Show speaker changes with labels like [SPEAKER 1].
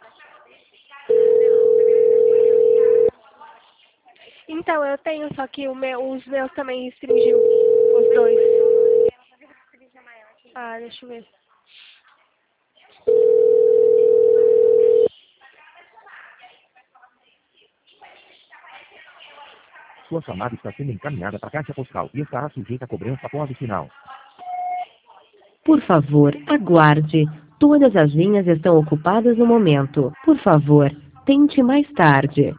[SPEAKER 1] Então, eu tenho, só que os meus também restringiu. Os dois. Ah, deixa eu ver.
[SPEAKER 2] Sua chamada está sendo encaminhada para a caixa postal e estará sujeita a cobrança após o sinal.
[SPEAKER 3] Por favor, aguarde. Todas as linhas estão ocupadas no momento. Por favor, tente mais tarde.